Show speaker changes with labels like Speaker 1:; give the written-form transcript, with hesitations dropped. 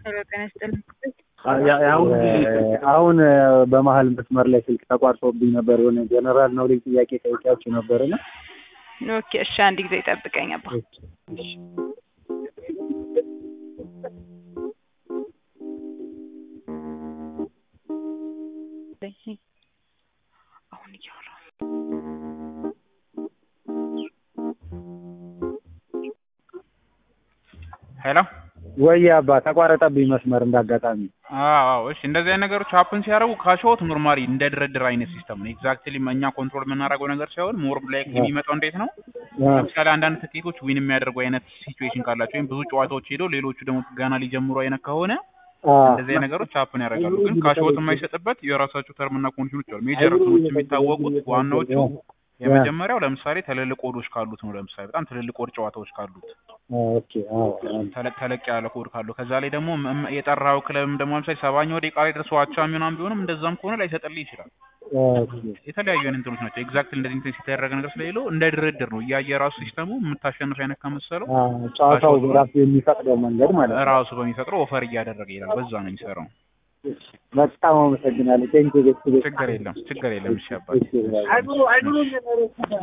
Speaker 1: አሁን በመሃል መስመር ላይ ስልክ ተቋርጦብኝ ነበር የሆነ ጀነራል ኖሌጅ ጥያቄ ጠይቄያችሁ ነበርና
Speaker 2: ኦኬ እሺ አንድ ጊዜ ጠብቀኝ አባ አሁን ይያራ
Speaker 3: ሄሎ
Speaker 1: ወይ አባ ተቋረጠብኝ መስመር እንዳጋጣሚ
Speaker 3: አዎ እሺ እንደዚህ አይነት ነገሮች ሀፕን ሲያደርጉ ካሾት ኖርማሊ እንደ ድርድር አይነት ሲስተም ነው ኤግዛክትሊ እኛ ኮንትሮል የምናደርገው ነገር ሳይሆን ሞር ላይክ የሚመጣው እንዴት ነው ለምሳሌ አንዳንድ ትኬቶች ዊን የሚያደርጉ አይነት ሲቹዌሽን ካላቸው ወይም ብዙ ጨዋታዎች ሄደው ሌሎቹ ደግሞ ገና ሊጀምሩ አይነት ከሆነ እንደዚህ ነገሮች ሀፕን ያደርጋሉ ግን ካሾት የማይሰጥበት የራሳቸው ተርምና ኮንዲሽኖች አሉ ሜጀር እንትኖች የሚታወቁት ዋናዎቹ የመጀመሪያው ለምሳሌ ትልልቅ ኮዶች ካሉት ነው ለምሳሌ በጣም ትልልቅ ኮድ ጨዋታዎች ካሉት
Speaker 1: ኦኬ አዎ
Speaker 3: ተለቅ ያለ ኮድ ካለው ከዛ ላይ ደግሞ የጠራው ክለብም ደግሞ ለምሳሌ 70ኛው ደቂቃ ላይ ድረስ ዋቻ ምናምን ቢሆንም እንደዛም ከሆነ ላይሰጥልህ ይችላል የተለያዩ አይነት እንትኖች ናቸው ኤግዛክትሊ እንደዚህ እንትን ሲተደረገ ነገር ስለሌለው እንደ ድርድር ነው የራሱ ሲስተሙ የምታሸንፍ አይነት ከመሰለው
Speaker 1: ጨዋታው ራሱ የሚፈቅደው መንገድ ማለት ነው
Speaker 3: ራሱ በሚፈቅደው ኦፈር እያደረገ ይላል በዛ ነው የሚሰራው
Speaker 1: በጣም አመሰግናለሁ ቴንክ ዩ
Speaker 3: ችግር የለም እሺ አባቴ